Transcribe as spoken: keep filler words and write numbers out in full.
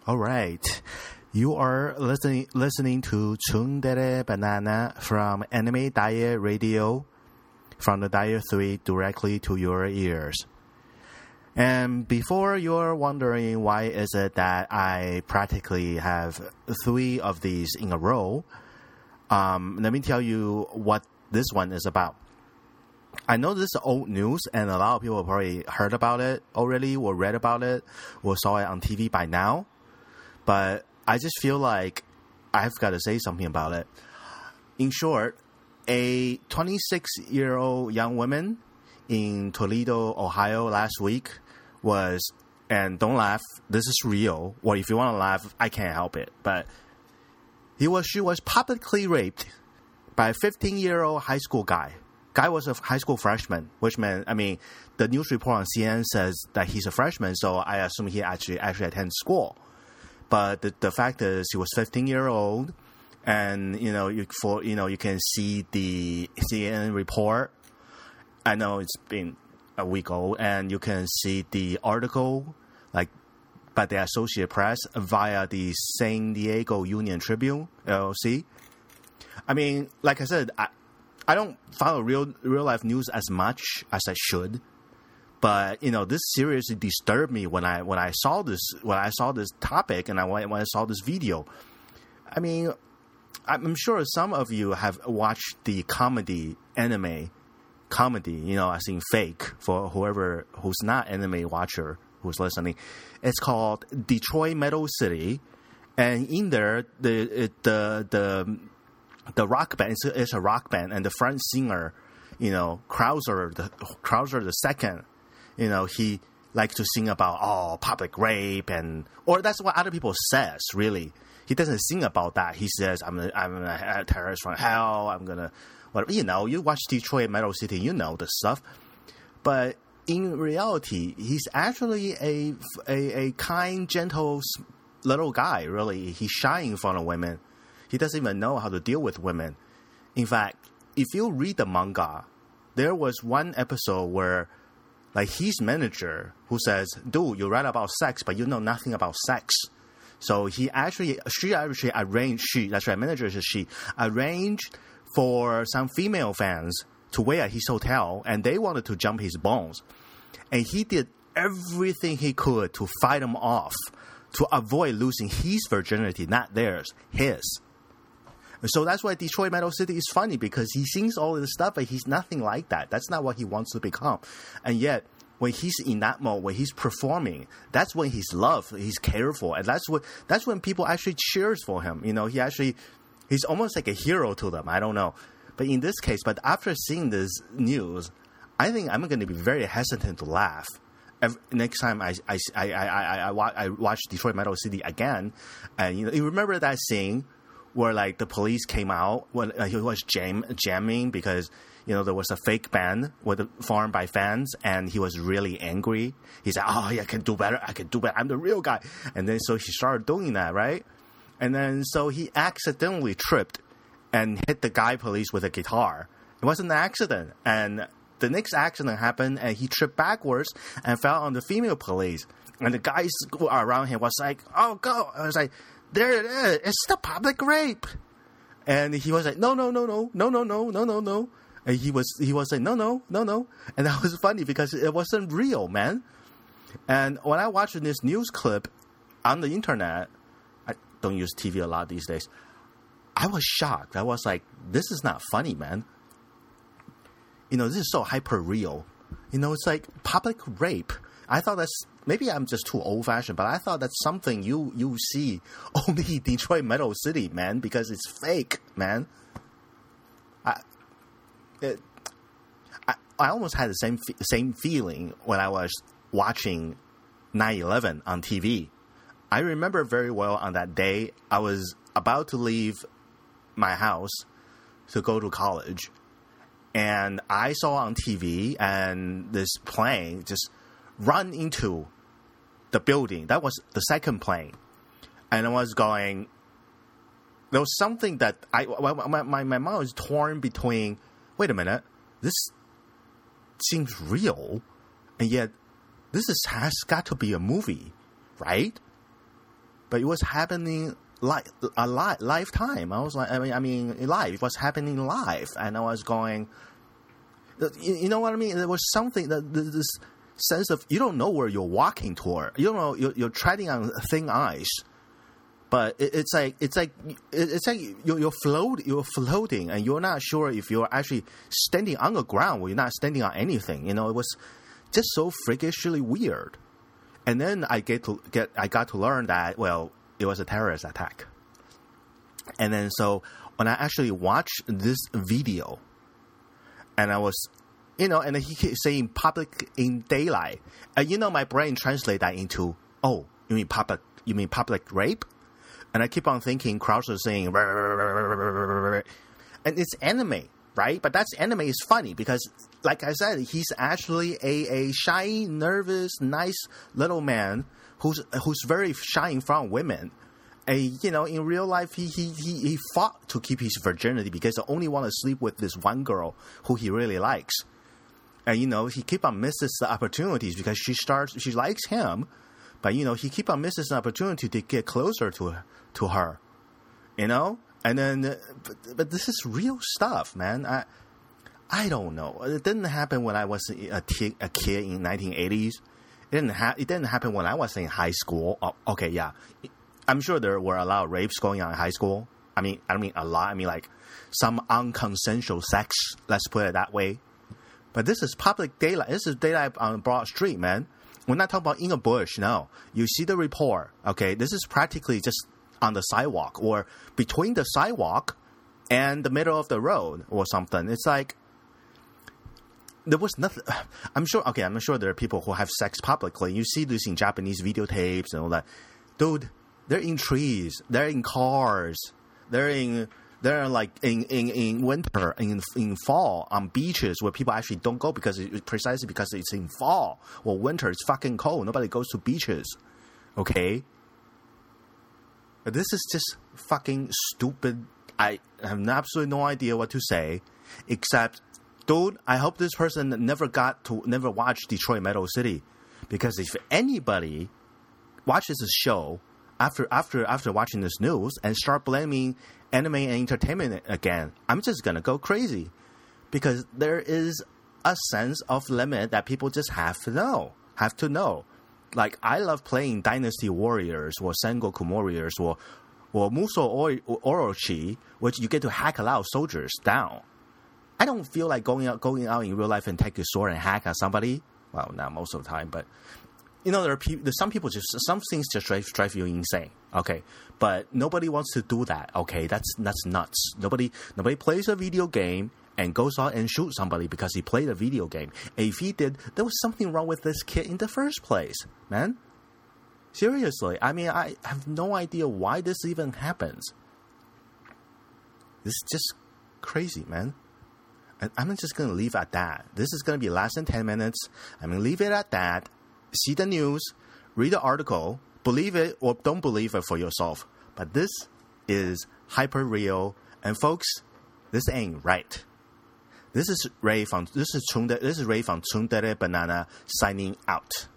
All right. You are listening listening to Tsundere Banana from Anime Diet Radio, from the Diet three directly to your ears. And before you're wondering why is it that I practically have three of these in a row, um, let me tell you what this one is about. I know this is old news, and a lot of people have probably heard about it already, or read about it, or saw it on T V by now. But I just feel like I've got to say something about it. In short, a twenty-six-year-old young woman in Toledo, Ohio last week was, and don't laugh, this is real, or if you want to laugh, I can't help it, but he was she was publicly raped by a fifteen-year-old high school guy. Guy was a high school freshman, which meant, I mean, the news report on C N N says that he's a freshman, so I assume he actually actually attends school. But the, the fact is, he was fifteen year old, and you know, you for you know, you can see the C N N report. I know it's been a week old, and you can see the article, like, by the Associated Press via the San Diego Union Tribune L L C. I mean, like I said, I, I don't follow real real life news as much as I should. But, you know, this seriously disturbed me when I when I saw this when I saw this topic and I when I saw this video. I mean, I'm sure some of you have watched the comedy anime comedy, you know, I think fake for whoever who's not anime watcher who's listening. It's called Detroit Metal City, and in there the it, the the the rock band it's a, it's a rock band, and the front singer, you know, Krauser the Krauser the second. You know, he likes to sing about, oh, public rape, and or that's what other people says, really. He doesn't sing about that. He says, I'm a, I'm a terrorist from hell, I'm going to, well, you know, you watch Detroit Metal City, you know the stuff. But in reality, he's actually a, a, a kind, gentle little guy, really. He's shy in front of women. He doesn't even know how to deal with women. In fact, if you read the manga, there was one episode where, like, his manager who says, dude, you write about sex, but you know nothing about sex. So he actually, she actually arranged, she, that's right, manager is she, arranged for some female fans to wait at his hotel, and they wanted to jump his bones. And he did everything he could to fight them off, to avoid losing his virginity, not theirs, his. So that's why Detroit Metal City is funny, because he sings all of this stuff, but he's nothing like that. That's not what he wants to become. And yet, when he's in that mode, when he's performing, that's when he's loved, he's cared for, and that's what that's when people actually cheers for him. You know, he actually he's almost like a hero to them. I don't know, but in this case, but after seeing this news, I think I'm going to be very hesitant to laugh. Every, next time I I I I I, I, I watch Detroit Metal City again, and you know, you remember that scene where, like, the police came out when uh, he was jam- jamming because, you know, there was a fake band with formed by fans, and he was really angry. He said, oh, yeah, I can do better. I can do better. I'm the real guy. And then so he started doing that, right? And then so he accidentally tripped and hit the guy police with a guitar. It wasn't an accident. And the next accident happened, and he tripped backwards and fell on the female police. And the guys around him was like, oh, go. I was like, there it is. It's the public rape. And he was like, no, no, no, no, no, no, no, no, no, no. And he was he was like, no, no, no, no. And that was funny because it wasn't real, man. And when I watched this news clip on the internet, I don't use T V a lot these days, I was shocked. I was like, this is not funny, man. You know, this is so hyper real. You know, it's like public rape. I thought that's, maybe I'm just too old-fashioned, but I thought that's something you, you see only in Detroit Metal City, man, because it's fake, man. I, it, I, I almost had the same same feeling when I was watching nine eleven on T V. I remember very well on that day, I was about to leave my house to go to college, and I saw on T V and this plane just run into the building. That was the second plane. And I was going, there was something that I, my, my, my mind was torn between, wait a minute, this seems real, and yet this is, has got to be a movie, right? but it was happening like a li- lifetime. I was like, I mean, I mean, live. It was happening live, and I was going. You, you know what I mean? There was something that this sense of you don't know where you're walking toward. You don't know you're, you're treading on thin ice. But it, it's like it's like it's like you're, you're float you're floating, and you're not sure if you're actually standing on the ground or you're not standing on anything. You know, it was just so freakishly weird. And then I get to get I got to learn that well, it was a terrorist attack. And then so when I actually watched this video, and I was, you know, and he kept saying public in daylight, and you know, my brain translated that into oh, you mean public you mean public rape. And I keep on thinking Krauser saying, and it's anime, right? But that's anime is funny because, like I said, he's actually a, a shy, nervous, nice little man who's who's very shy in front of women. And, you know, in real life, he, he, he, he fought to keep his virginity because he only want to sleep with this one girl who he really likes. And, you know, he keep on misses the opportunities because she starts, she likes him. But, you know, he keep on missing an opportunity to get closer to to her, you know? And then, uh, but, but this is real stuff, man. I I don't know. It didn't happen when I was a, t- a kid in nineteen eighties. It didn't, ha- it didn't happen when I was in high school. Oh, okay, yeah. I'm sure there were a lot of rapes going on in high school. I mean, I don't mean a lot. I mean, like, some unconsensual sex, let's put it that way. But this is public daylight. This is daylight on Broad Street, man. We're not talking about in a bush, no. You see the report, okay? This is practically just on the sidewalk or between the sidewalk and the middle of the road or something. It's like there was nothing. I'm sure, okay, I'm sure there are people who have sex publicly. You see this in Japanese videotapes and all that. Dude, they're in trees. They're in cars. They're in... They're like in, in, in winter, in in fall, on beaches where people actually don't go because it, precisely because it's in fall or winter. It's fucking cold. Nobody goes to beaches, okay? But this is just fucking stupid. I have absolutely no idea what to say, except, dude, I hope this person never got to never watched Detroit Metal City, because if anybody watches this show after after after watching this news and start blaming anime and entertainment again, I'm just gonna go crazy, because there is a sense of limit that people just have to know, have to know. Like, I love playing Dynasty Warriors or Sengoku Warriors or or Muso Orochi, which you get to hack a lot of soldiers down. I don't feel like going out going out in real life and take a sword and hack at somebody. Well, not most of the time, but you know, there are people, there's some people just, some things just drive, drive you insane. Okay. But nobody wants to do that. Okay. That's, that's nuts. Nobody, nobody plays a video game and goes out and shoots somebody because he played a video game. And if he did, there was something wrong with this kid in the first place, man. Seriously. I mean, I have no idea why this even happens. This is just crazy, man. And I'm just going to leave it at that. This is going to be less than ten minutes. I'm going to leave it at that. See the news, read the article, believe it or don't believe it for yourself. But this is hyper real, and folks, this ain't right. This is Ray from this is Chungde, this is Ray from Tsundere Banana signing out.